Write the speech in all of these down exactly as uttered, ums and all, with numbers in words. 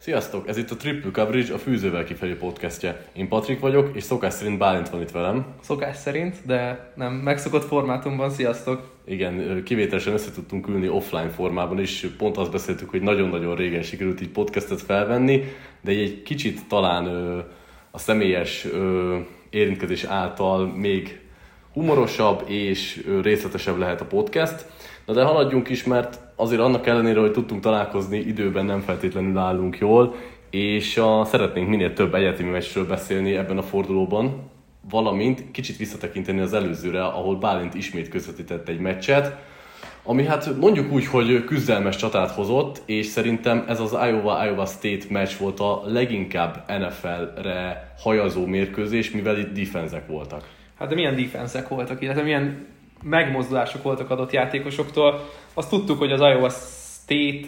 Sziasztok! Ez itt a Triple Coverage, a Fűzővel kifelé podcastje. Én Patrik vagyok, és szokás szerint Bálint van itt velem. Szokás szerint, de nem megszokott formátumban. Sziasztok! Igen, kivételesen össze tudtunk ülni offline formában is. Pont azt beszéltük, hogy nagyon-nagyon régen sikerült így podcastet felvenni, de egy kicsit talán ö, a személyes ö, érintkezés által még humorosabb és ö, részletesebb lehet a podcast. Na de haladjunk is, mert azért annak ellenére, hogy tudtunk találkozni, időben nem feltétlenül állunk jól, és a, szeretnénk minél több egyetemi meccsről beszélni ebben a fordulóban, valamint kicsit visszatekinteni az előzőre, ahol Bálint ismét közvetített egy meccset, ami hát mondjuk úgy, hogy küzdelmes csatát hozott, és szerintem ez az Iowa-Iowa State meccs volt a leginkább en ef el-re hajazó mérkőzés, mivel itt defensek voltak. Hát de milyen defensek voltak, illetve milyen megmozdulások voltak adott játékosoktól. Azt tudtuk, hogy az Iowa State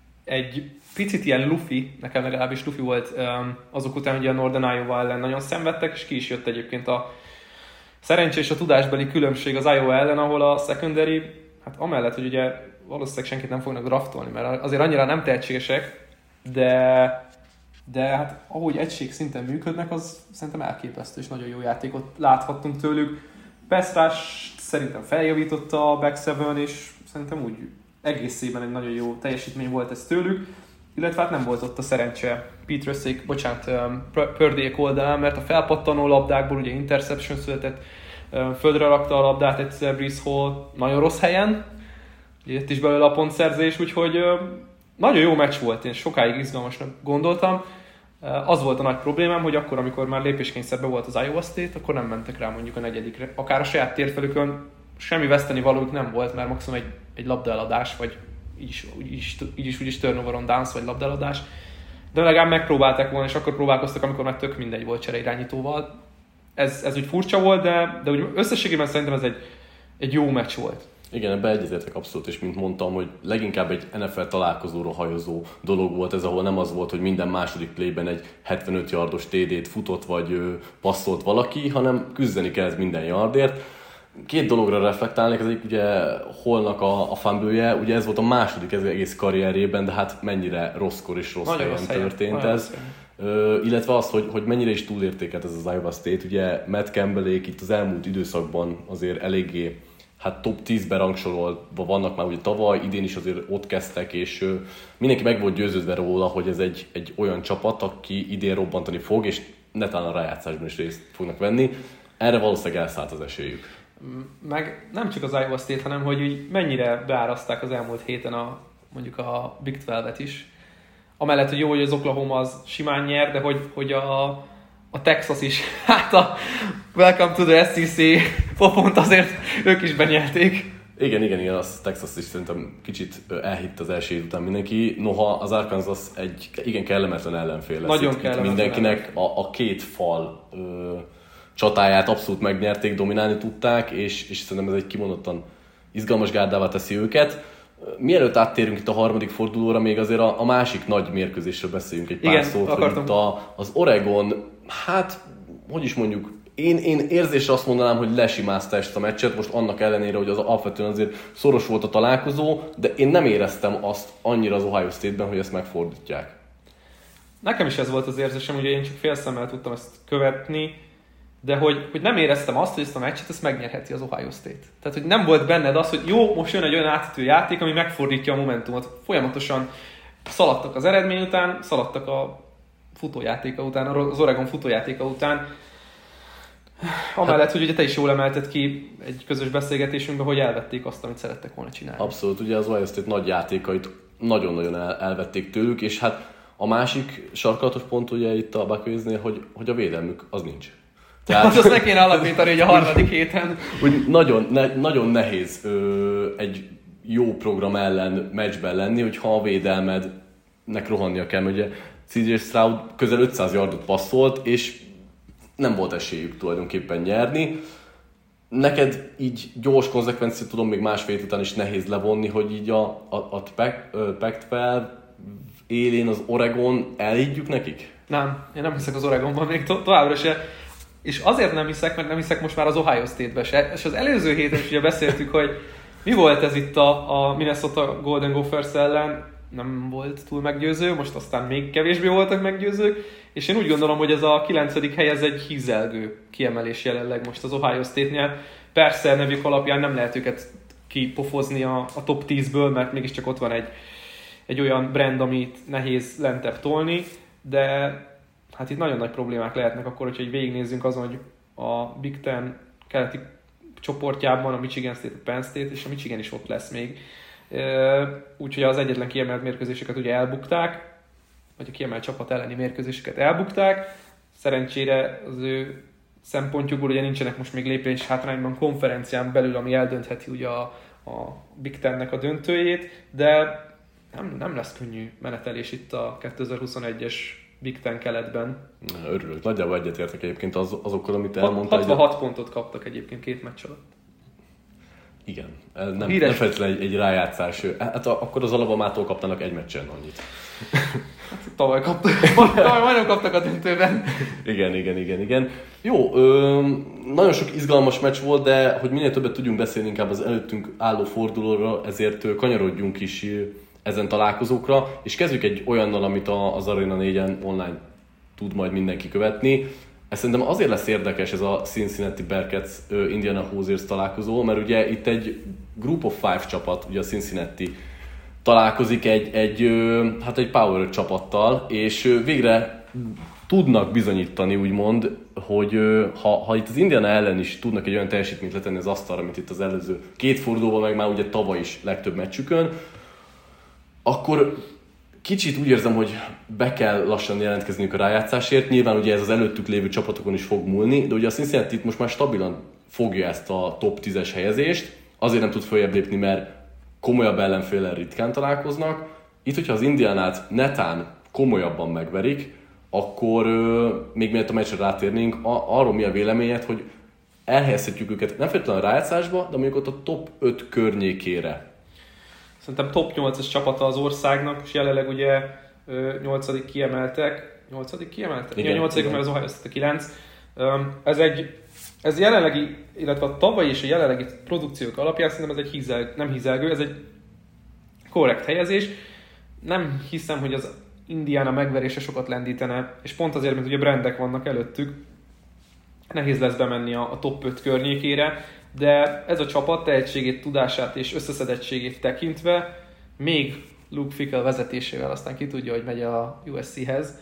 egy picit ilyen lufi, nekem legalábbis lufi volt azok után, hogy a Northern Iowa ellen nagyon szenvedtek, és ki is jött egyébként a szerencsé és a tudásbeli különbség az Iowa ellen, ahol a secondary, hát amellett, hogy ugye valószínűleg senkit nem fognak draftolni, mert azért annyira nem tehetségesek, de, de hát ahogy egység szinten működnek, az szerintem elképesztő, és nagyon jó játékot láthattunk tőlük. Pass szerintem feljavította a back seven, és szerintem úgy egészében egy nagyon jó teljesítmény volt ez tőlük, illetve hát nem volt ott a szerencse Petrusék, bocsánat, Purdyék oldalán, mert a felpattanó labdákból ugye interception született, földre rakta a labdát egyszer Breece Hall nagyon rossz helyen, jött is belőle a pontszerzés, úgyhogy nagyon jó meccs volt, én sokáig izgalmasnak gondoltam. Az volt a nagy problémám, hogy akkor, amikor már lépéskényszerben volt az Iowa State, akkor nem mentek rá mondjuk a negyedikre. Akár a saját térfelükön semmi veszteni valójuk nem volt, mert maximum egy, egy labdaeladás, vagy így is, úgy is, így is, úgy is turnover on downs, vagy labdaeladás. De legalább megpróbálták volna, és akkor próbálkoztak, amikor már tök mindegy volt csereirányítóval. Ez, ez úgy furcsa volt, de, de úgy összességében szerintem ez egy, egy jó meccs volt. Igen, ebbe egyetértek abszolút, és mint mondtam, hogy leginkább egy en ef el találkozóra hajozó dolog volt ez, ahol nem az volt, hogy minden második playben egy hetvenöt yardos té dét futott vagy ö, passzolt valaki, hanem küzdeni kellett minden yardért. Két dologra reflektálnék, ez egyik ugye Hallnak a, a fumble-je, ugye ez volt a második ez egész karrierében, de hát mennyire rosszkor és rossz helyen rossz történt helyen. ez. Ö, illetve az, hogy, hogy mennyire is túlértékelt ez az Iowa State, ugye Matt Campbellék itt az elmúlt időszakban azért eléggé hát top tízben rangsorolva vannak már ugye tavaly, idén is azért ott kezdtek, és ö, mindenki meg volt győződve róla, hogy ez egy, egy olyan csapat, aki idén robbantani fog, és netán a rájátszásban is részt fognak venni. Erre valószínűleg elszállt az esélyük. Meg nem csak az Iowa State, hanem hogy mennyire beáraszták az elmúlt héten a, mondjuk a Big tizenkettőt is. Amellett, hogy jó, hogy az Oklahoma az simán nyer, de hogy, hogy a, a Texas is, hát a Welcome to the es í cé popont azért ők is benyelték. Igen, igen, igen, az Texas is szerintem kicsit elhitt az első hét után mindenki. Noha az Arkansas egy igen kellemetlen ellenfél lesz. Nagyon itt, kellemetlen itt mindenkinek a, a két fal ö, csatáját abszolút megnyerték, dominálni tudták, és, és szerintem ez egy kimondottan izgalmas gárdává teszi őket. Mielőtt áttérünk itt a harmadik fordulóra, még azért a, a másik nagy mérkőzésről beszéljünk egy pár Igen, szót, akartam. hogy itt a, az Oregon, hát, hogy is mondjuk, én, én érzésre azt mondanám, hogy lesimázta ezt a meccset, most annak ellenére, hogy az alapvetően azért szoros volt a találkozó, de én nem éreztem azt annyira az Ohio State-ben, hogy ezt megfordítják. Nekem is ez volt az érzésem, ugye én csak fél szemmel tudtam ezt követni, de hogy, hogy nem éreztem azt, hogy ezt a meccset ezt megnyerheti az Ohio State. Tehát, hogy nem volt benned az, hogy jó, most jön egy olyan átütő játék, ami megfordítja a momentumot. Folyamatosan szaladtak az eredmény után, szaladtak a futójátéka után, az Oregon futójátéka után. Amellett, hogy ugye te is jól emelted ki egy közös beszélgetésünkben, hogy elvették azt, amit szerettek volna csinálni. Abszolút, ugye az Ohio State nagy játékait nagyon-nagyon el, elvették tőlük, és hát a másik sarkalatos pont ugye itt a Buckeyesnél, hogy, hogy a védelmük az nincs. Tehát hát azt ne kéne alapítani, hogy a harmadik héten. Úgy nagyon, ne, nagyon nehéz ö, egy jó program ellen meccsben lenni, hogyha a védelmednek rohannia kell, mert ugye cé jé Stroud közel ötszáz yardot passzolt, és nem volt esélyük tulajdonképpen nyerni. Neked így gyors konzekvenciát tudom még másfél után is nehéz levonni, hogy így a, a, a Pac tizenkettő élén az Oregon elhiggyük nekik? Nem, én nem hiszek az Oregonban még to- továbbra se. És azért nem hiszek, mert nem hiszek most már az Ohio State-be se. És az előző héten is ugye beszéltük, hogy mi volt ez itt a, a Minnesota Golden Gophers ellen. nem volt túl meggyőző, most aztán még kevésbé voltak meggyőzők, és én úgy gondolom, hogy ez a kilencedik hely ez egy hízelgő kiemelés jelenleg most az Ohio State-nél. Persze nevük alapján nem lehet őket kipofozni a, a top tízből, mert mégiscsak ott van egy, egy olyan brand, amit nehéz lentebb tolni, de hát itt nagyon nagy problémák lehetnek akkor, hogyha végignézzünk azon, hogy a Big Ten keleti csoportjában a Michigan State, a Penn State, és a Michigan is ott lesz még. Úgyhogy az egyetlen kiemelt mérkőzéseket ugye elbukták, vagy a kiemelt csapat elleni mérkőzéseket elbukták. Szerencsére az ő szempontjukból ugye nincsenek most még lépés hátrányban konferencián belül, ami eldöntheti ugye a, a Big Tennek a döntőjét, de nem, nem lesz könnyű menetelés itt a kétezer-huszonegyes Big Ten keletben. Örülök. Nagyjából egyetértek egyébként az, azokkal, amit elmondtál. hatvanhat pontot kaptak egyébként két meccs alatt. Igen. Nem, nem feltétlenül egy, egy rájátszás. Hát akkor az Alabamától kaptanak egy meccsen annyit. Hát, tavaly kaptak, tavaly majdnem kaptak a döntőben. Igen, igen, igen, igen. Jó, ö, nagyon sok izgalmas meccs volt, de hogy minél többet tudjunk beszélni inkább az előttünk álló fordulóra, ezért kanyarodjunk is ezen találkozókra, és kezdjük egy olyannal, amit az Arena négyen online tud majd mindenki követni. Ez szerintem azért lesz érdekes ez a Cincinnati Bearcats Indiana Hoosiers találkozó, mert ugye itt egy Group of Five csapat, ugye a Cincinnati találkozik egy, egy, hát egy Power csapattal, és végre tudnak bizonyítani, úgymond, hogy ha, ha itt az Indiana ellen is tudnak egy olyan teljesítményt letenni az asztalra, mint itt az előző két fordulóban, meg már ugye tavaly is legtöbb meccsükön, akkor kicsit úgy érzem, hogy be kell lassan jelentkezniük a rájátszásért. Nyilván ugye ez az előttük lévő csapatokon is fog múlni, de ugye a Cincinnati most már stabilan fogja ezt a top tízes helyezést. Azért nem tud följebb lépni, mert komolyabb ellenféllel ritkán találkoznak. Itt, hogyha az Indianát netán komolyabban megverik, akkor még mielőtt a meccsre rátérnénk, arról mi a véleményed, hogy elhelyezhetjük őket nem feltétlenül a rájátszásba, de mondjuk ott a top öt környékére. Szerintem top nyolcas csapata az országnak, és jelenleg ugye nyolcadik kiemeltek. nyolcadik kiemeltek? Igen, nyolcadik, mert az Ohio State a kilenc. Ez egy, ez jelenlegi, illetve a tavalyi és a jelenlegi produkciók alapján szerintem ez egy hízel, nem hízelgő, ez egy korrekt helyezés. Nem hiszem, hogy az Indiana megverése sokat lendítene, és pont azért, mert ugye brandek vannak előttük, nehéz lesz bemenni a, a top öt környékére, de ez a csapat tehetségét, tudását és összeszedettségét tekintve még Luke Fickell vezetésével aztán ki tudja, hogy megy a U S C-hez,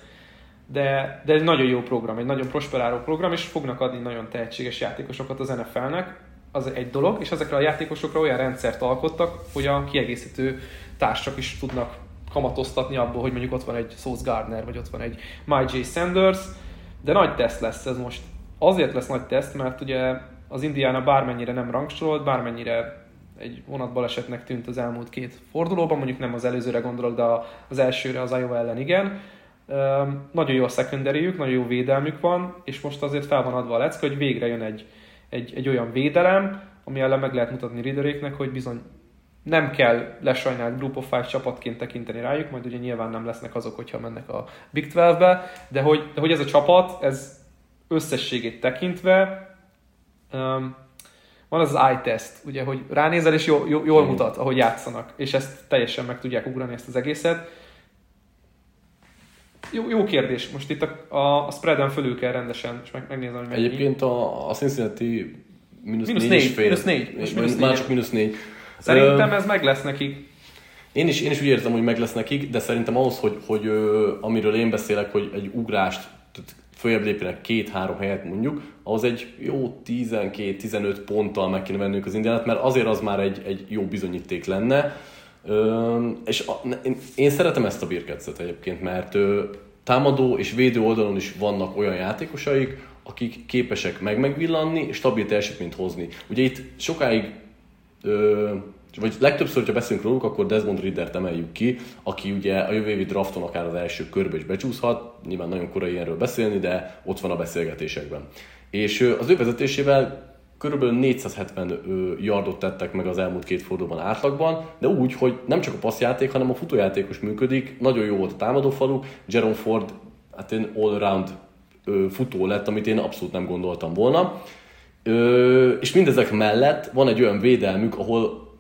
de, de egy nagyon jó program, egy nagyon prosperáló program, és fognak adni nagyon tehetséges játékosokat az N F L-nek, az egy dolog, és ezekre a játékosokra olyan rendszert alkottak, hogy a kiegészítő társak is tudnak kamatoztatni abból, hogy mondjuk ott van egy Sauce Gardner, vagy ott van egy Mike J. Sanders, de nagy teszt lesz ez most. Azért lesz nagy teszt, mert ugye az Indiana bármennyire nem rangsorolt, bármennyire egy vonatbalesetnek tűnt az elmúlt két fordulóban, mondjuk nem az előzőre gondolok, de az elsőre az Iowa ellen igen. Nagyon jó a secondaryjük, nagyon jó védelmük van, és most azért fel van adva a lecke, hogy végre jön egy, egy, egy olyan védelem, ami ellen meg lehet mutatni Ridderéknek, hogy bizony nem kell lesajnált Group of Five csapatként tekinteni rájuk, majd ugye nyilván nem lesznek azok, hogyha mennek a Big tizenkettőbe, de hogy, de hogy ez a csapat, ez összességét tekintve, um, van az az eye test, ugye, hogy ránézel és jól, jól, jól mutat, ahogy játszanak, és ezt teljesen meg tudják ugrani, ezt az egészet. Jó, jó kérdés, most itt a, a, a spreaden fölül kell rendesen, és meg, megnézem, hogy mennyi. Egyébként a, a Cincinnati mínusz négy, négy és fél. Mínusz négy. Most mínusz Már csak mínusz négy. Szerintem ez meg lesz nekik. Én is, én is úgy érzem, hogy meg lesz nekik, de szerintem ahhoz, hogy, hogy amiről én beszélek, hogy egy ugrást, tehát följebb lépjenek két-három helyet mondjuk, ahhoz egy jó tizenkét-tizenöt ponttal meg kéne vennünk az Indiánát, mert azért az már egy, egy jó bizonyíték lenne. Ö, és a, én, én szeretem ezt a Bearcatset egyébként, mert ö, támadó és védő oldalon is vannak olyan játékosaik, akik képesek meg-megvillanni és stabil teljesítményt hozni. Ugye itt sokáig, ö, vagy legtöbbször, ha beszélünk róluk, akkor Desmond Riddert emeljük ki, aki ugye a jövő évi drafton akár az első körbe is becsúszhat, nyilván nagyon korai ilyenről beszélni, de ott van a beszélgetésekben. És az ő vezetésével körülbelül négyszázhetven yardot tettek meg az elmúlt két fordulóban átlagban, de úgy, hogy nem csak a passzjáték, hanem a futójátékos működik, nagyon jó volt a támadófalu, Jerome Ford hát én all-around futó lett, amit én abszolút nem gondoltam volna. És mindezek mellett van egy olyan védelmük, ahol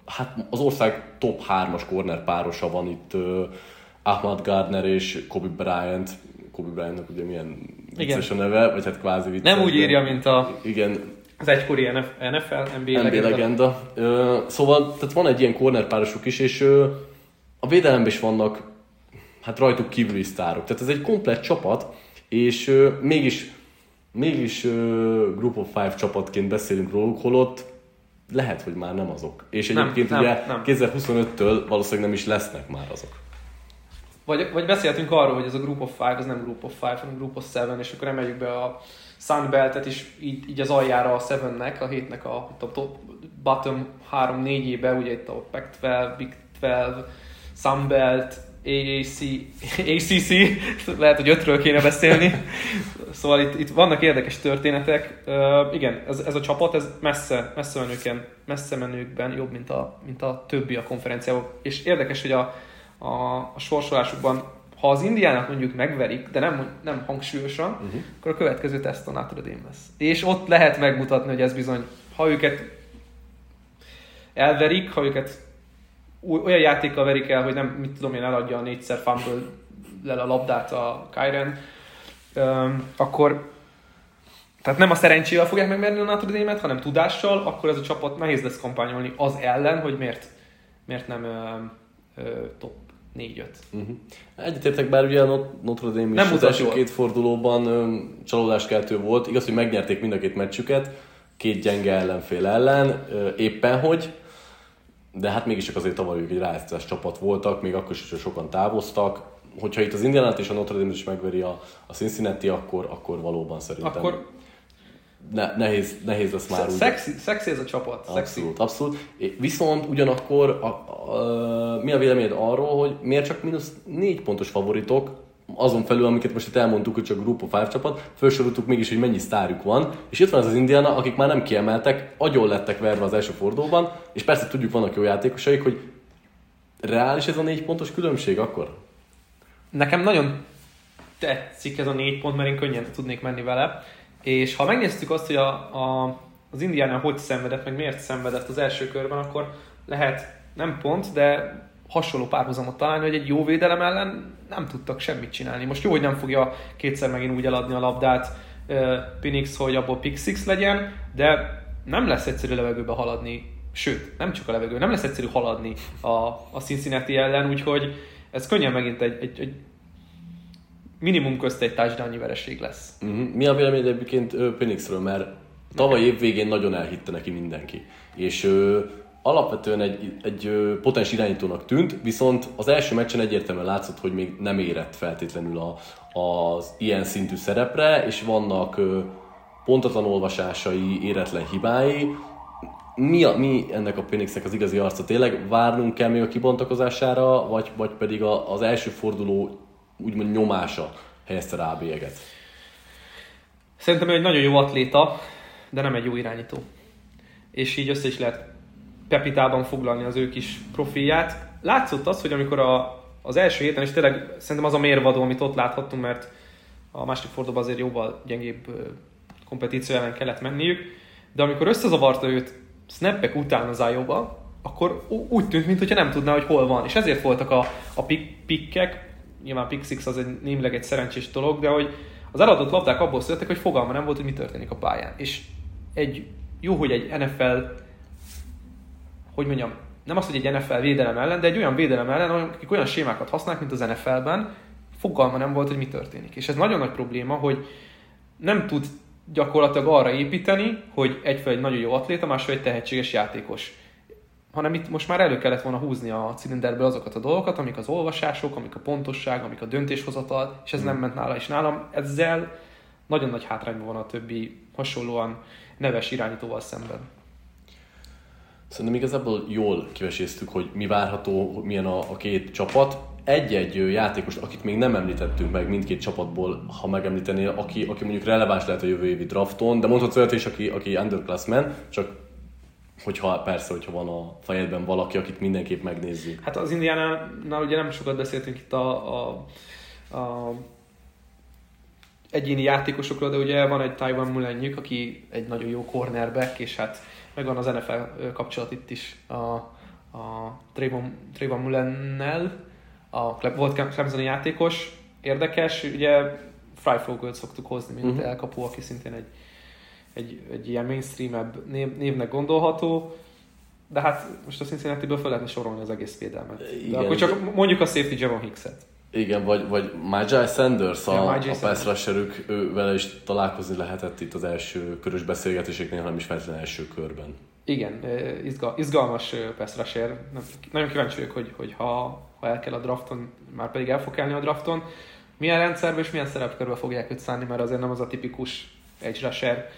hát az ország top hármas corner párosa van itt, uh, Ahmad Gardner és Kobe Bryant. Kobe Bryantnak ugye milyen vicces a neve, vagy hát kvázi vicces. Nem úgy írja, mint a... Igen. Az egykori en ef el, en bé á legenda. en bé legenda. Uh, szóval tehát van egy ilyen corner párosuk is, és uh, a védelemben is vannak hát rajtuk kívüli sztárok. Tehát ez egy komplett csapat, és uh, mégis, mégis uh, Group of Five csapatként beszélünk róluk, holott lehet, hogy már nem azok. És egyébként nem, ugye nem, nem. kétezer-huszonöttől valószínűleg nem is lesznek már azok. Vagy, vagy beszéltünk arról, hogy ez a Group of Five, ez nem Group of Five, hanem Group of Seven, és akkor emeljük be a Sunbelt-et is így, így az aljára a Sevennek, a hétnek a, a top, bottom három-négyébe, ugye itt a Pac tizenkettő, Big tizenkettő, Sunbelt, á cé cé, lehet, hogy ötről kéne beszélni. Szóval itt, itt vannak érdekes történetek. Uh, igen, ez, ez a csapat, ez messze, messze menőken, messze menőkben jobb, mint a, mint a többi a konferenciában. És érdekes, hogy a, a, a sorsolásukban, ha az Indiának mondjuk megverik, de nem, nem hangsúlyosan, uh-huh. akkor a következő teszt a Notre Dame lesz. És ott lehet megmutatni, hogy ez bizony, ha őket elverik, ha őket olyan játékkal verik el, hogy nem, mit tudom én, eladja a négyszer fumble-lel a labdát a Kyren, um, akkor tehát nem a szerencsével fogják megmerni a Notre Dame-et, hanem tudással, akkor ez a csapat nehéz lesz kampányolni az ellen, hogy miért, miért nem uh, uh, top négy-öt. Uh-huh. Egyetértek, bár ugye a Notre Dame is az első két fordulóban um, csalódáskeltő volt. Igaz, hogy megnyerték mind a két meccsüket, két gyenge ellenfél ellen, uh, éppen hogy, de hát mégis azért tavaly ők egy rájátszás csapat voltak, még akkor is, hogy sokan távoztak. Hogyha itt az Indianát és a Notre Dame is megveri a, a Cincinnati, akkor, akkor valóban szerintem akkor... ne, nehéz, nehéz lesz már úgy. Szexi, szexi ez a csapat. Abszolút, szexi. abszolút. Viszont ugyanakkor a, a, a, mi a véleményed arról, hogy miért csak mínusz négy pontos favoritok, azon felül, amiket most itt elmondtuk, hogy csak Group of Five csapat, felsoroltuk mégis, hogy mennyi sztárjuk van, és itt van az az Indiana, akik már nem kiemeltek, agyon lettek verve az első fordulóban, és persze tudjuk, vannak jó játékosaik, hogy reális ez a négy pontos különbség akkor? Nekem nagyon tetszik ez a négy pont, mert én könnyen tudnék menni vele, és ha megnéztük azt, hogy a, a, az Indiana hogy szenvedett, meg miért szenvedett az első körben, akkor lehet nem pont, de hasonló párhuzamot találni, hogy egy jó védelem ellen nem tudtak semmit csinálni. Most jó, hogy nem fogja kétszer megint úgy eladni a labdát uh, Penix, hogy abból pick six legyen, de nem lesz egyszerű levegőbe haladni, sőt, nem csak a levegő, nem lesz egyszerű haladni a, a Cincinnati ellen, úgyhogy ez könnyen megint egy, egy, egy minimum közt egy touchdown-nyi vereség lesz. Uh-huh. Mi a vélemény egyébként Penixről, mert tavaly év végén nagyon elhitte neki mindenki, és uh, alapvetően egy, egy potens irányítónak tűnt, viszont az első meccsen egyértelműen látszott, hogy még nem érett feltétlenül a, az ilyen szintű szerepre, és vannak pontatlan olvasásai, éretlen hibái. Mi, a, mi ennek a Penixnek az igazi arca? Tényleg várnunk kell még a kibontakozására, vagy, vagy pedig a, az első forduló úgymond nyomása helyezte rá a bélyeget? Szerintem ő egy nagyon jó atléta, de nem egy jó irányító. És így össze is lehet Pepitában foglalni az ő kis profilját. Látszott az, hogy amikor a, az első héten, és tényleg szerintem az a mérvadó, amit ott láthattunk, mert a második fordulóban azért jóval gyengébb kompetíció ellen kellett menniük, de amikor összezavarta őt snappek után az Iowa, akkor úgy tűnt, mintha nem tudná, hogy hol van. És ezért voltak a, a pikkek, nyilván pick six az egy némileg egy szerencsés dolog, de hogy az eladott labdák abból születtek, hogy fogalma nem volt, hogy mi történik a pályán. És egy jó, hogy egy en ef el, hogy mondjam, nem az, hogy egy en ef el védelem ellen, de egy olyan védelem ellen, akik olyan sémákat használnak, mint az en ef el-ben, fogalma nem volt, hogy mi történik. És ez nagyon nagy probléma, hogy nem tud gyakorlatilag arra építeni, hogy egyfelől egy nagyon jó atléta, másfelől egy tehetséges játékos. Hanem itt most már elő kellett volna húzni a cilinderből azokat a dolgokat, amik az olvasások, amik a pontosság, amik a döntéshozatal, és ez hmm. nem ment nála és nálam. Ezzel nagyon nagy hátrányban van a többi hasonlóan neves irányítóval szemben. Szerintem igazából jól kiveséztük, hogy mi várható, milyen a, a két csapat. Egy-egy játékos, akit még nem említettünk meg mindkét csapatból, ha megemlítenél, aki, aki mondjuk releváns lehet a jövő évi drafton, de mondhatsz olyat is, aki, aki underclassman, csak hogyha persze, hogyha van a fejedben valaki, akit mindenképp megnézzük. Hát az Indiánánál ugye nem sokat beszéltünk itt a, a, a egyéni játékosokról, de ugye van egy Tywan Mullenjük, aki egy nagyon jó cornerback, és hát megvan az en ef el kapcsolat itt is a, a Trayvon, Trayvon Mullennel, a volt Clemsoni játékos, érdekes, ugye Fry Fogelt szoktuk hozni, mint uh-huh. elkapó, aki szintén egy, egy, egy ilyen mainstream-ebb név, névnek gondolható, de hát most a Cincinnati-ből fel lehetne sorolni az egész védelmet. De igen, akkor csak mondjuk a safety Javon Hickset. Igen, vagy, vagy Myjai Sanders, a, ja, a pass rusherük, ő vele is találkozni lehetett itt az első körös beszélgetéseknél, hanem is feltétlenül első körben. Igen, izgal, izgalmas pass rusher. Nagyon kíváncsi vagyok, hogy, hogy ha, ha el kell a drafton, már pedig el fog kelni a drafton, milyen rendszerben és milyen szerepkörbe fogják őt szánni, mert azért nem az a tipikus edge rusher,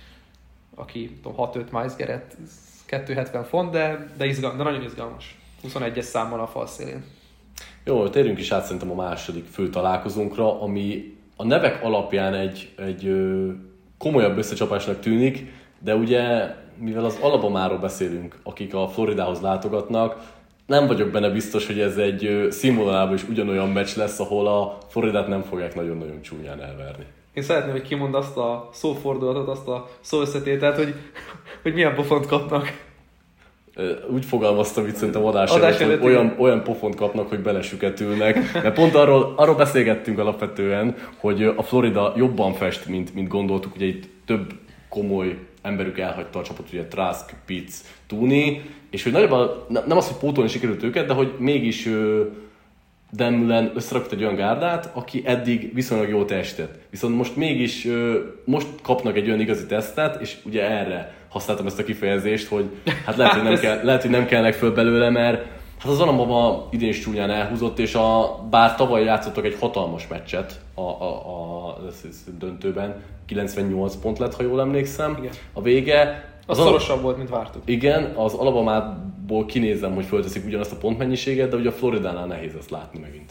aki hat öt Myles Garrett, kétszázhetven font, de, de, izgal, de nagyon izgalmas. huszonegyes számmal a fal szélén. Jó, térjünk is át szerintem a második fő találkozónkra, ami a nevek alapján egy, egy ö, komolyabb összecsapásnak tűnik, de ugye, mivel az Alabamáról beszélünk, akik a Floridához látogatnak, nem vagyok benne biztos, hogy ez egy ö, színvonalában is ugyanolyan meccs lesz, ahol a Floridát nem fogják nagyon-nagyon csúnyán elverni. Én szeretném, hogy kimond azt a szófordulatot, azt a szóösszetételt, hogy, hogy milyen pofont kapnak. Úgy fogalmaztam itt szerintem adás előtt, hogy olyan, olyan pofont kapnak, hogy belesüketülnek. Mert pont arról, arról beszélgettünk alapvetően, hogy a Florida jobban fest, mint, mint gondoltuk. Ugye itt több komoly emberük elhagyta a csapatot, ugye Trask, Pitts, Tooney, és hogy nagyjából nem az, hogy pótolni sikerült őket, de hogy mégis Dan Mullen összerakott egy olyan gárdát, aki eddig viszonylag jól teljesített. Viszont most mégis most kapnak egy olyan igazi tesztet, és ugye erre használtam ezt a kifejezést, hogy hát lehet, hogy nem, kell, lehet, hogy nem kellnek föl belőle, mert hát az Alabama idén is csúnyán elhúzott, és a, bár tavaly játszottak egy hatalmas meccset a, a, a, a döntőben, kilencvennyolc pont lett, ha jól emlékszem, igen. A vége. Az, az szorosabb volt, mint vártuk. Igen, az Alabamából kinézem, hogy fölteszik ugyanazt a pontmennyiséget, de ugye a Floridánál nehéz ezt látni megint.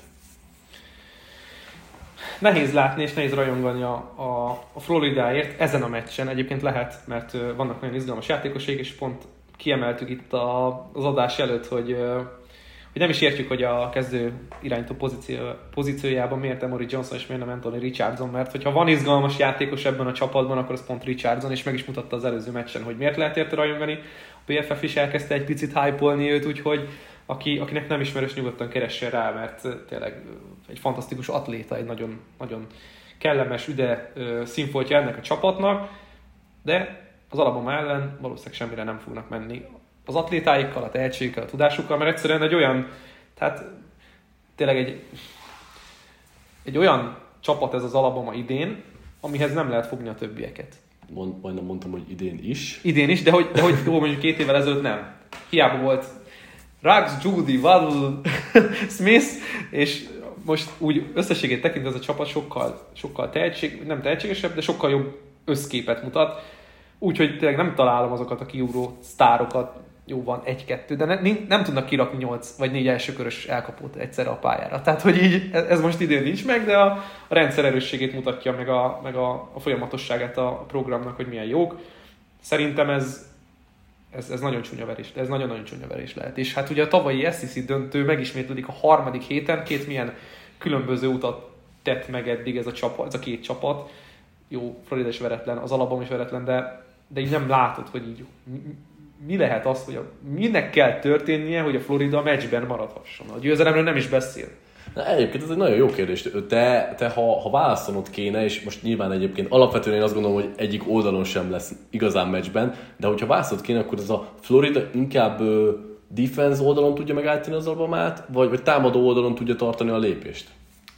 Nehéz látni és nehéz rajongani a, a, a Floridáért ezen a meccsen. Egyébként lehet, mert vannak nagyon izgalmas játékosok, és pont kiemeltük itt a, az adás előtt, hogy, hogy nem is értjük, hogy a kezdő irányító pozíció, pozíciójában miért Emory Johnson és miért nem Anthony Richardson, mert hogyha van izgalmas játékos ebben a csapatban, akkor az pont Richardson, és meg is mutatta az előző meccsen, hogy miért lehet érte rajongani. A pé ef ef is elkezdte egy picit hype-olni őt, úgyhogy aki, akinek nem ismerős, nyugodtan keressen rá, mert tényleg egy fantasztikus atléta, egy nagyon, nagyon kellemes, üde színfoltja ennek a csapatnak, de az Alabama ellen valószínűleg semmire nem fognak menni. Az atlétáikkal, a tehetségükkel, a tudásukkal, mert egyszerűen egy olyan, tehát tényleg egy, egy olyan csapat ez az Alabama idén, amihez nem lehet fogni a többieket. Mond, majdnem mondtam, hogy idén is. Idén is, de hogy, de hogy jó, mondjuk két évvel ezelőtt nem. Hiába volt Ruggs, Judy, Waddle, Smith, és most úgy összességét tekintve ez a csapat sokkal, sokkal tehetség, nem tehetségesebb, de sokkal jobb összképet mutat. Úgyhogy tényleg nem találom azokat a kiugró sztárokat, jó van, egy-kettő, de ne, nem tudnak kirakni nyolc vagy négy elsőkörös elkapót egyszerre a pályára. Tehát, hogy így ez most idén nincs meg, de a, a rendszer erősségét mutatja, meg, a, meg a, a folyamatosságát a programnak, hogy milyen jók. Szerintem ez, ez, ez nagyon csúnya verés, ez nagyon-nagyon csúnya verés lehet. És hát ugye a tavalyi es í cé döntő megismétlődik a harmadik héten, két milyen különböző utat tett meg eddig ez a, csapat, ez a két csapat. Jó, Florida is veretlen, az Alabama is veretlen, de, de így nem látod, hogy így mi, mi lehet az, hogy a, minek kell történnie, hogy a Florida meccsben maradhasson. A győzelemről nem is beszél. Na, egyébként ez egy nagyon jó kérdés. Te, te ha, ha választanod kéne, és most nyilván egyébként alapvetően én azt gondolom, hogy egyik oldalon sem lesz igazán meccsben, de hogyha választanod kéne, akkor ez a Florida inkább uh, defense oldalon tudja megállítani az Alabamát, vagy, vagy támadó oldalon tudja tartani a lépést?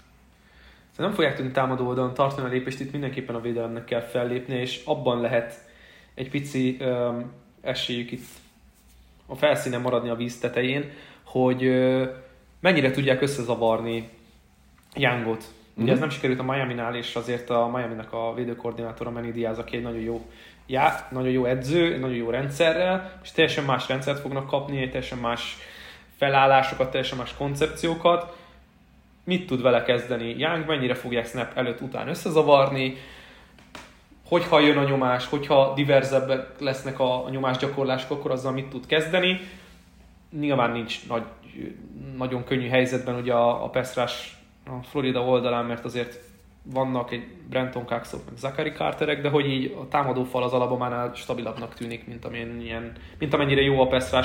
Nem fogják tudni támadó oldalon tartani a lépést, itt mindenképpen a védelemnek kell fellépni, és abban lehet egy pici um, esélyük itt a felszínen maradni a víz tetején, hogy uh, mennyire tudják összezavarni Youngot. Ugye mm-hmm. ez nem sikerült a Miami-nál, és azért a Miami-nak a védőkoordinátora Manny Diaz, aki egy nagyon jó, já, nagyon jó edző, egy nagyon jó rendszerrel, és teljesen más rendszert fognak kapni, teljesen más felállásokat, teljesen más koncepciókat. Mit tud vele kezdeni Young, mennyire fogják snap előtt után összezavarni, hogyha jön a nyomás, hogyha diverzebbek lesznek a, a nyomásgyakorlások, akkor azzal mit tud kezdeni. Nyilván nincs nagy, nagyon könnyű helyzetben ugye a, a pass rush a Florida oldalán, mert azért vannak egy Brenton Coxok, meg Zachary Carterek, de hogy így a támadófal az Alabamánál stabilabbnak tűnik, mint, amilyen, mint amennyire jó a pass rush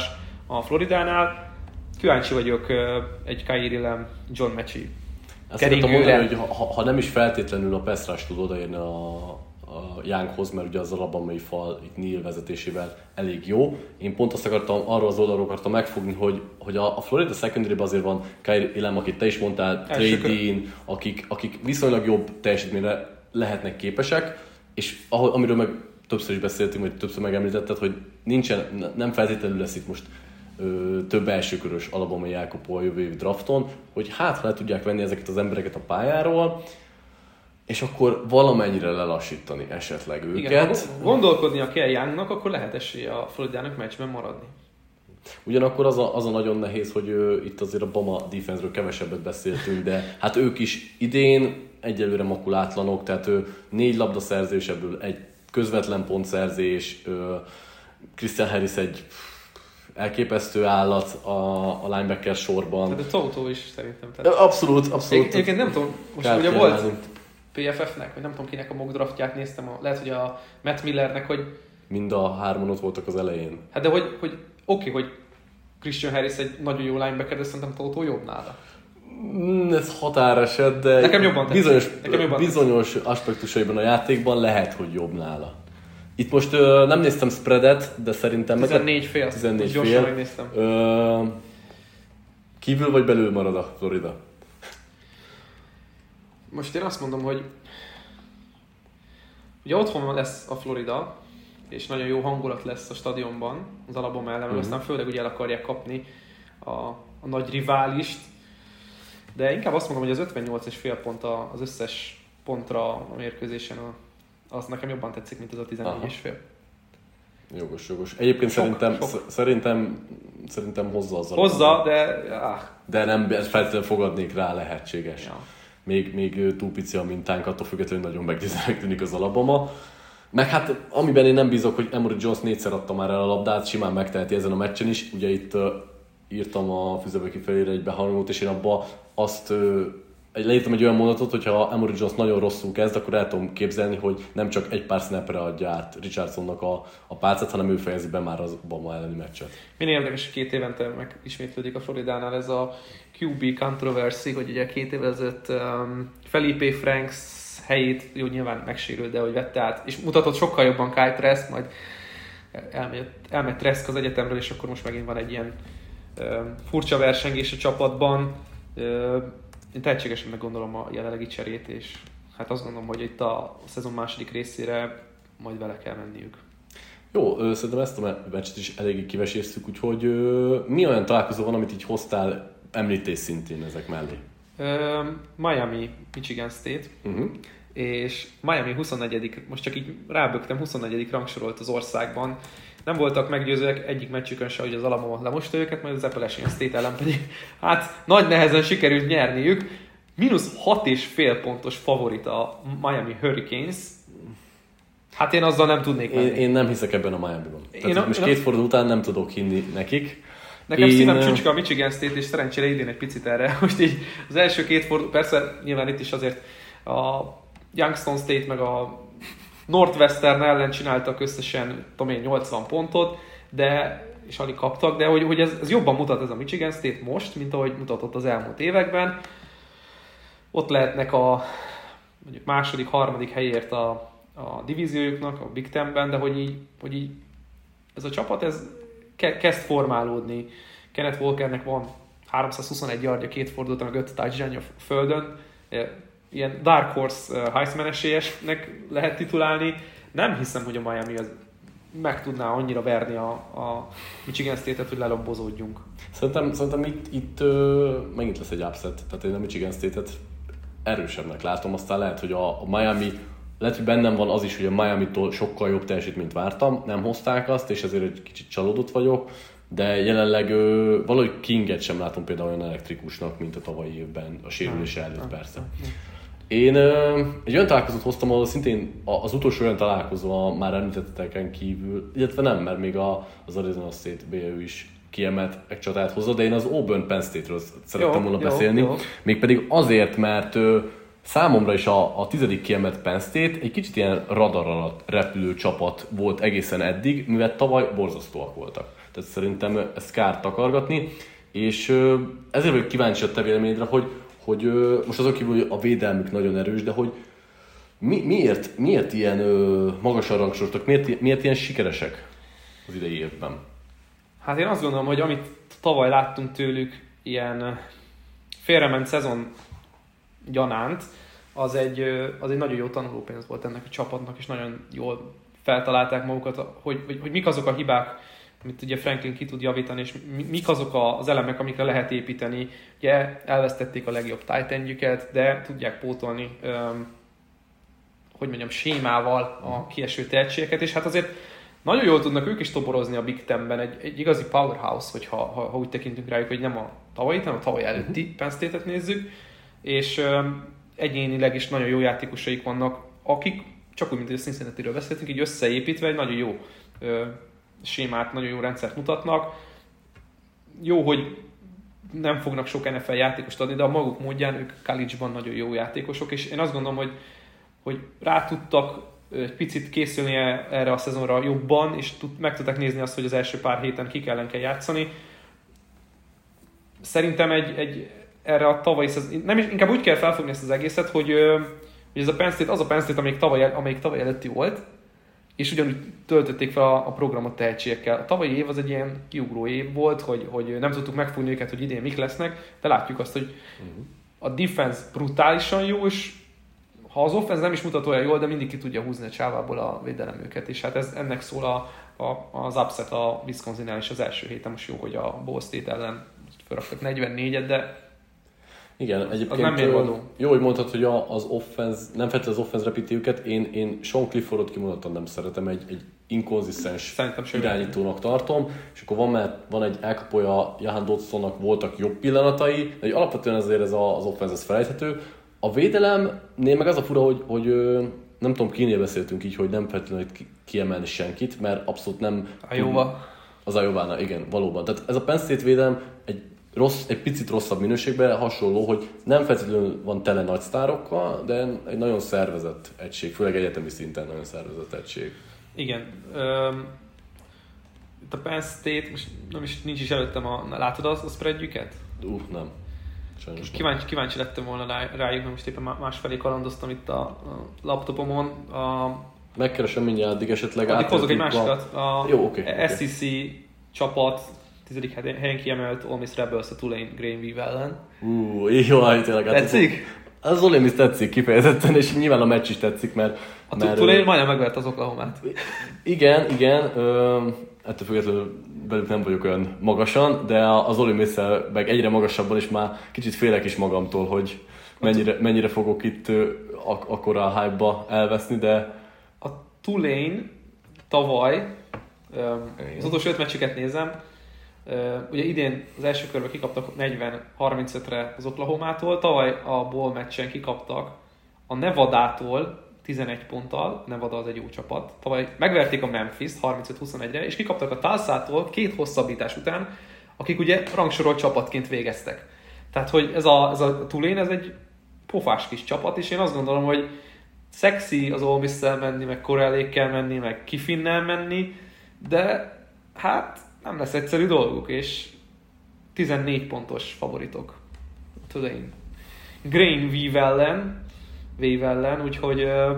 a Floridánál. Kíváncsi vagyok egy Kaiir Elam, John Mechie Azt szeretem mondani, hogy ha, ha nem is feltétlenül a pass rush tud odaérni a, a Younghoz, mert ugye az alabamai fal itt Neal vezetésével elég jó. Én pont azt akartam, arról az oldalról akartam megfogni, hogy, hogy a, a Florida secondary-ben azért van Kaiir Elam, akit te is mondtál, Trey Dean, akik, akik viszonylag jobb teljesítményre lehetnek képesek, és ahol, amiről meg többször is beszéltünk, vagy többször megemlítetted, hogy nincsen, nem feltétlenül lesz itt most ö, több elsőkörös alabamai elkapó a jövő évi drafton, hogy hát ha le tudják venni ezeket az embereket a pályáról, és akkor valamennyire lelassítani esetleg őket. Igen, ha gondolkodnia kell Youngnak, akkor lehet esélye a Floridának meccsben maradni. Ugyanakkor az a, az a nagyon nehéz, hogy ö, itt azért a Bama defense-ről kevesebbet beszéltünk, de hát ők is idén egyelőre makulátlanok, tehát ö, négy labdaszerzés, ebből egy közvetlen pontszerzés, ö, Christian Harris egy elképesztő állat a, a linebacker sorban. Tehát a Toto is szerintem. Tehát... Abszolút, abszolút. Egyébként nem tudom, most ugye volt pé ef ef-nek, vagy nem tudom kinek a mock draftját néztem, a, lehet, hogy a Matt Millernek, hogy... Mind a hárman ott voltak az elején. Hát de hogy, hogy oké, okay, hogy Christian Harris egy nagyon jó linebacker, de szerintem Toto jobb nála. Ez határeset, de nekem jobban bizonyos, nekem jobban bizonyos aspektusaiban a játékban lehet, hogy jobb nála. Itt most ö, nem néztem spreadet, de szerintem... tizennégy fél. tizennégy fél. megnéztem. Ö, kívül vagy belül marad a Florida? Most én azt mondom, hogy ugye otthon lesz a Florida, és nagyon jó hangulat lesz a stadionban, az Alabama ellen, mm-hmm. aztán főleg ugye el akarják kapni a, a nagy riválist, de inkább azt mondom, hogy az ötvennyolc és fél pont az összes pontra a mérkőzésen, a, az nekem jobban tetszik, mint az a tizennégy és fél. Jogos, jogos. Egyébként sok, szerintem, sok. szerintem szerintem hozza az Alabama. Hozza, de... Ah. De nem feltétlenül fogadnék rá, lehetséges. Ja. Még, még túl pici a mintánk, attól függetlenül nagyon meggyőzőnek tűnik az Alabama. Meg hát, amiben én nem bízok, hogy Emory Jones négyszer adta már el a labdát, simán megteheti ezen a meccsen is. Ugye itt uh, írtam a Füzebe kifelére egy behangot, és én abba azt uh, leírtam egy olyan mondatot, hogyha Emory Jones nagyon rosszul kezd, akkor el tudom képzelni, hogy nem csak egy pár snapre adja át Richardsonnak a, a pálcát, hanem ő fejezi be már az Obama elleni meccset. Minél érdekes, két évente meg ismétlődik a Floridánál ez a kú bé controversy, hogy ugye két évvel ezelőtt um, Felipe Franks helyét, jó nyilván megsérült, de hogy vette át, és mutatott sokkal jobban Kyle Trask, majd elmegy, elmegy Trask az egyetemről, és akkor most megint van egy ilyen um, furcsa versengés a csapatban. Um, én tehetségesennek gondolom a jelenlegi cserét, és hát azt gondolom, hogy itt a szezon második részére majd vele kell menniük. Jó, szerintem ezt a meccset is eléggé kiveséztük, úgyhogy mi olyan találkozó van, amit így hoztál említés szintén ezek mellé? Um, Miami, Michigan State, uh-huh. és Miami huszonnegyedik most csak így rábögtem, huszonnegyedik rangsorolt az országban. Nem voltak meggyőzőek egyik meccsükön se, hogy az Alabama lemosta őket, majd az Appalachian State ellen pedig hát nagy nehezen sikerült nyerniük. Mínusz hat és fél pontos favorit a Miami Hurricanes. Hát én azzal nem tudnék menni. Én, én nem hiszek ebben a Miami-ban. Tehát a, most két forduló után nem tudok hinni nekik. Nekem én... szívem csücske a Michigan State, és szerencsére idén egy picit erre. Most így az első két forduló, persze nyilván itt is azért a Youngstown State meg a Northwestern ellen csináltak összesen, tudom én, nyolcvan pontot, de, és alig kaptak, de hogy, hogy ez, ez jobban mutat ez a Michigan State most, mint ahogy mutatott az elmúlt években. Ott lehetnek a mondjuk második, harmadik helyért a, a divíziójuknak, a Big Tenben, de hogy így, hogy így ez a csapat ez ke- kezd formálódni. Kenneth Walkernek van háromszázhuszonegy yardja, két fordulata, meg öt touchdownja földön. Ilyen Dark Horse Heisman esélyesnek lehet titulálni. Nem hiszem, hogy a Miami az meg tudná annyira verni a, a Michigan State-et, hogy lelombozódjunk. Szerintem, szerintem itt, itt ö, megint lesz egy upset. Tehát én a Michigan State-et erősebbnek látom. Aztán lehet, hogy a, a Miami, lehet, hogy bennem van az is, hogy a Miami-tól sokkal jobb teljesítményt vártam. Nem hozták azt, és ezért egy kicsit csalódott vagyok. De jelenleg ö, valahogy Kinget sem látom például olyan elektrikusnak, mint a tavalyi évben, a sérülése előtt persze. Én ö, egy olyan találkozót hoztam, ahol szintén az utolsó olyan találkozó a már említetteken kívül, illetve nem, mert még a, az Arizona State bé u is kiemelt egy csatát hozott, de én az Auburn Penn State-ről szerettem volna jó, beszélni. Jó. Mégpedig azért, mert ö, számomra is a, a tizedik kiemelt Penn State egy kicsit ilyen radar alatt repülő csapat volt egészen eddig, mivel tavaly borzasztóak voltak. tehát szerintem ezt kár takargatni, és ezért vagyok kíváncsi a te véleményedre, hogy, hogy most azon kívül, hogy a védelmük nagyon erős, de hogy mi, miért, miért ilyen magasan rangsoroltak, miért, miért ilyen sikeresek az idei évben? Hát én azt gondolom, hogy amit tavaly láttunk tőlük, ilyen félrement szezon gyanánt, az egy, az egy nagyon jó tanulópénz volt ennek a csapatnak, és nagyon jól feltalálták magukat, hogy, hogy, hogy mik azok a hibák, amit ugye Franklin ki tud javítani, és mik azok az elemek, amikre lehet építeni. Ugye elvesztették a legjobb tight endjüket, de tudják pótolni, um, hogy mondjam, sémával a kieső tehetségeket, és hát azért nagyon jól tudnak ők is toborozni a Big Tenben, egy, egy igazi powerhouse, hogyha, ha, ha úgy tekintünk rájuk, hogy nem a tavalyi, hanem a tavaly előtti Penn State-et nézzük, és um, egyénileg is nagyon jó játékosaik vannak, akik, csak úgy, mint a Cincinnati-ről beszéltünk, így összeépítve egy nagyon jó uh, sémát, nagyon jó rendszert mutatnak. Jó, hogy nem fognak sok en ef el játékost adni, de a maguk módján ők college-ban nagyon jó játékosok, és én azt gondolom, hogy, hogy rá tudtak egy picit készülni erre a szezonra jobban, és tud, meg tudták nézni azt, hogy az első pár héten kik ellen kell játszani. Szerintem egy, egy erre a tavalyi szezon, nem is, inkább úgy kell felfogni ezt az egészet, hogy, hogy ez a Penn State az a Penn State, amelyik tavaly, amelyik tavaly előtti volt, és ugyanúgy töltötték fel a, a programot tehetségekkel. A tavalyi év az egy ilyen kiugró év volt, hogy, hogy nem tudtuk megfogni őket, hogy idén mik lesznek, de látjuk azt, hogy a defense brutálisan jó, és ha az offense nem is mutat olyan jól, de mindig ki tudja húzni a csávából a védelem őket, és hát ez, ennek szól a, a, az upset a Wisconsin-nál is az első héten. Most jó, hogy a Ball State ellen felraktak negyvennégyet, de igen, egyébként jó, hogy mondtad, hogy az offense, nem feltétlenül az offense repíti őket, én, én Sean Cliffordot kimondottan nem szeretem, egy, egy inkonzisztens irányítónak tartom, és akkor van, mert van egy elkapója, Jahan Dodsonnak voltak jobb pillanatai, de alapvetően ezért ez a, az offense ez felejthető. A védelemnél meg az a fura, hogy, hogy nem tudom, kinél beszéltünk így, hogy nem feltétlenül kiemelni senkit, mert abszolút nem... Iowa. Az Iowa-nál, igen, valóban. Tehát ez a Penn State védelem egy rossz, egy picit rosszabb minőségben, hasonló, hogy nem feltétlenül van tele nagy sztárokkal, de egy nagyon szervezett egység, főleg egyetemi szinten nagyon szervezett egység. Igen. Um, itt a Penn State, most nem is, nincs is előttem, a, látod az, a spreadjüket? Uh, nem. Sajnos kíváncsi, kíváncsi lettem volna rá, rájuk, mert most éppen másfelé kalandoztam itt a, a laptopomon. A, Megkeresem mindjárt, addig esetleg addig hozok egy másikat. A Jó, okay, es e cé okay. Csapat tizedik helyen kiemelt Ole Miss Rebels a Tulane Greenville ellen. Uh, jó, tényleg. Tetszik? Az Ole Miss tetszik kifejezetten, és nyilván a meccs is tetszik, mert... A mert, Tulane ö... majdnem megvert az Oklahomát. Igen, igen. Ö, ettől függetlenül velük nem vagyok olyan magasan, de az Ole Miss-szel meg egyre magasabban, és már kicsit félek is magamtól, hogy mennyire, mennyire fogok itt ak- akkora a hype-ba elveszni, de... A Tulane tavaly, az utolsó öt meccsüket nézem, ugye idén az első körben kikaptak negyven harmincötre az Oklahomától, tavaly a bowl meccsen kikaptak a Nevadától tizenegy ponttal, Nevada az egy jó csapat. Tavaly megverték a Memphis-t harmincöt huszonegyre, és kikaptak a Tulsától két hosszabbítás után, akik ugye rangsorolt csapatként végeztek. Tehát, hogy ez a, ez a Tulane, ez egy pofás kis csapat, és én azt gondolom, hogy szexi az Ole Miss-szel menni, meg Corellékkel menni, meg Kiffinnel menni, de hát nem lesz egyszerű dolguk, és tizennégy pontos favoritok. Tulane. Greenville ellen, Wave ellen, úgyhogy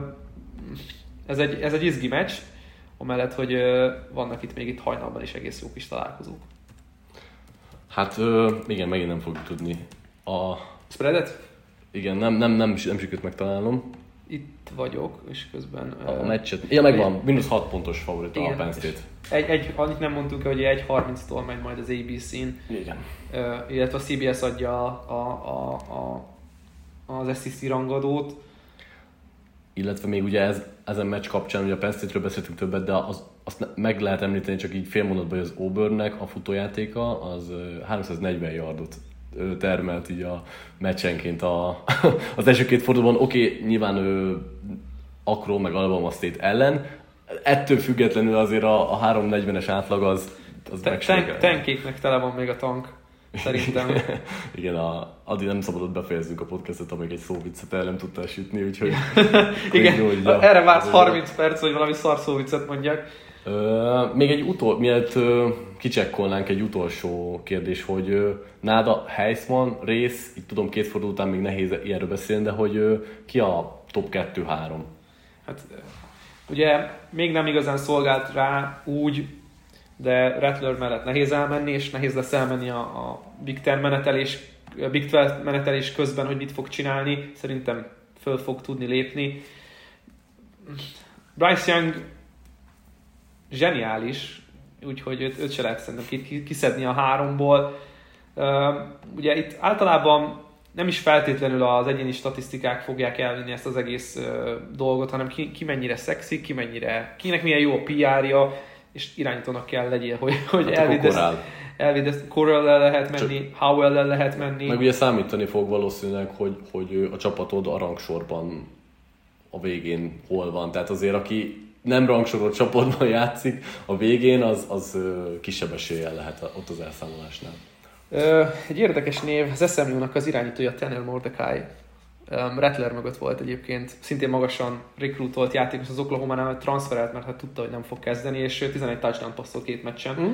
ez egy, ez egy izgi meccs, amellett, hogy vannak itt még itt hajnalban is egész jó kis találkozók. Hát igen, megint nem fogjuk tudni a... Spreadet? Igen, nem, nem, nem, nem sikerült megtalálnom. Itt vagyok, és közben... A uh, meccset... Ja, megvan, mínusz hat pontos favorit a Penn State. Egy, egy, annyit nem mondtunk, hogy egy harminctól megy majd az á bé cén. Igen. Uh, illetve a cé bé es adja a, a, a, az es e cé rangadót. Illetve még ugye ez, ezen meccs kapcsán, ugye a Penn State-ről beszéltünk többet, de az, azt meg lehet említeni csak így fél mondatban, hogy az Auburnnek a futójátéka az háromszáznegyven yardot termelt így a meccsenként a, az első két fordulóban. Oké, okay, nyilván ő Akron meg Alabama State ellen, ettől függetlenül azért a, a háromszáznegyvenes átlag az, az Te, tank, Tankéknek tele van még a tank, szerintem. Igen, a, addig nem szabadott befejezzünk a podcastot, amíg egy szóviccet el nem tudtál sütni, úgyhogy... Igen, jó, erre vársz harminc perc, hogy valami szar szóviccet mondjak. Uh, még egy utol, mielőtt uh, kicsekkolnánk egy utolsó kérdés, hogy uh, Náda Heisman rész, itt tudom két forduló után még nehéz ilyenről beszélni, de hogy uh, ki a top kettő-három? Hát ugye még nem igazán szolgált rá úgy, de Rattler mellett nehéz elmenni, és nehéz lesz elmenni a, a Big Ten menetelés, a Big tizenkettő menetelés közben, hogy mit fog csinálni. Szerintem föl fog tudni lépni. Bryce Young zseniális, úgyhogy őt, őt se lehet szerintem kiszedni a háromból. Uh, ugye itt általában nem is feltétlenül az egyéni statisztikák fogják elvinni ezt az egész uh, dolgot, hanem ki, ki mennyire szexi, ki mennyire, kinek milyen jó a pé er-ja, és irányítónak kell legyél, hogy, hogy hát elvidd Corral-el lehet menni, csak Howell-el lehet menni. Meg ugye számítani fog valószínűleg, hogy, hogy a csapatod a rangsorban a végén hol van. Tehát azért, aki nem rangsorolt csapatban játszik, a végén az, az kisebb eséllyel lehet ott az elszámolásnál. Egy érdekes név, az es em u-nak az irányítója Tanner Mordecai. Rattler mögött volt egyébként, szintén magasan rekrutolt játékos az Oklahoma-nál, transferelt, mert hát tudta, hogy nem fog kezdeni, és tizenegy touchdown passzolt két meccsen. Mm.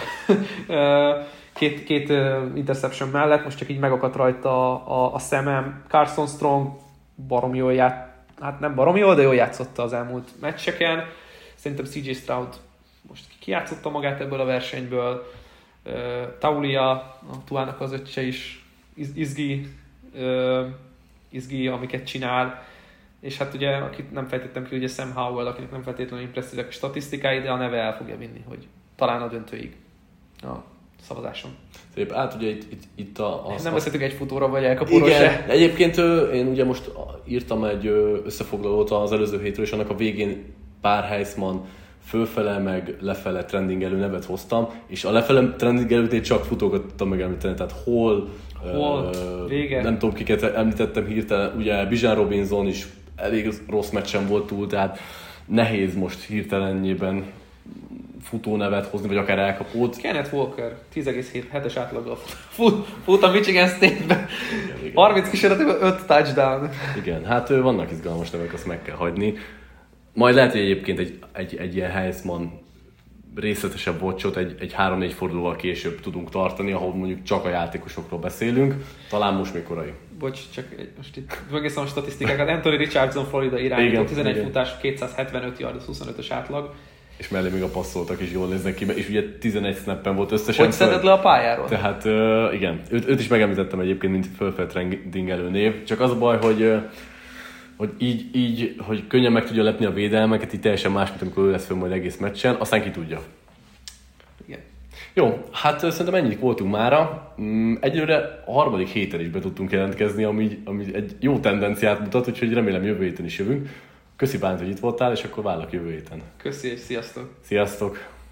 két, két interception mellett, most csak így megakadt rajta a, a szemem. Carson Strong baromi jól játszott, hát nem baromi jól, de jól játszotta az elmúlt meccseken. Szerintem cé jé Stroud most kijátszotta magát ebből a versenyből. Taulia, a Tuának az öccse is izgi, izgi, amiket csinál, és hát ugye, akit nem fejtettem ki, ugye Sam Howell, akinek nem feltétlenül impresszívek a statisztikái, de a neve el fogja vinni, hogy talán a döntőig a szavazáson. Szép, hát ugye itt, itt, itt a... Az, nem beszéltünk egy futóra vagy elkapóról se. Egyébként én ugye most írtam egy összefoglalót az előző hétről, és annak a végén pár Heisman fölfele meg lefele trendingelő nevet hoztam, és a lefele trendingelőt csak futókat tudtam megemlíteni, tehát hol, hol uh, nem tudom kiket említettem hirtelen, ugye Bijan Robinson is elég rossz meccsen volt túl, tehát nehéz most hirtelenjében futónevet hozni, vagy akár elkapót. Kenneth Walker, tíz egész hetes átlaggal fut, fut a Michigan State-be, harminc kísérletében öt touchdown. Igen, hát vannak izgalmas nevek, azt meg kell hagyni. Majd lehet, hogy egyébként egy, egy, egy ilyen Heisman részletesebb watchot egy, egy három-négy fordulóval később tudunk tartani, ahol mondjuk csak a játékosokról beszélünk. Talán most még korai. Bocs, csak egy, most itt megészem a statisztikákat. Anthony Richardson, Florida irányító, tizenegy igen. futás, kétszázhetvenöt yard, huszonötös átlag. És mellé még a passzoltak is jól néznek ki, és ugye tizenegy snappen volt összesen. Hogy szedett le a pályáról? Tehát uh, igen, őt, őt is megemlítettem egyébként, mint fölfeltrendingelő név. Csak az a baj, hogy uh, hogy így, így, hogy könnyen meg tudja lepni a védelmeket, így teljesen más, mint amikor ő lesz föl majd egész meccsen, aztán ki tudja. Igen. Jó, hát szerintem ennyit voltunk mára. Egyelőre a harmadik héten is be tudtunk jelentkezni, ami, ami egy jó tendenciát mutat, úgyhogy remélem jövő héten is jövünk. Köszi Bálint, hogy itt voltál, és akkor várlak jövő héten. Köszi, és sziasztok! Sziasztok!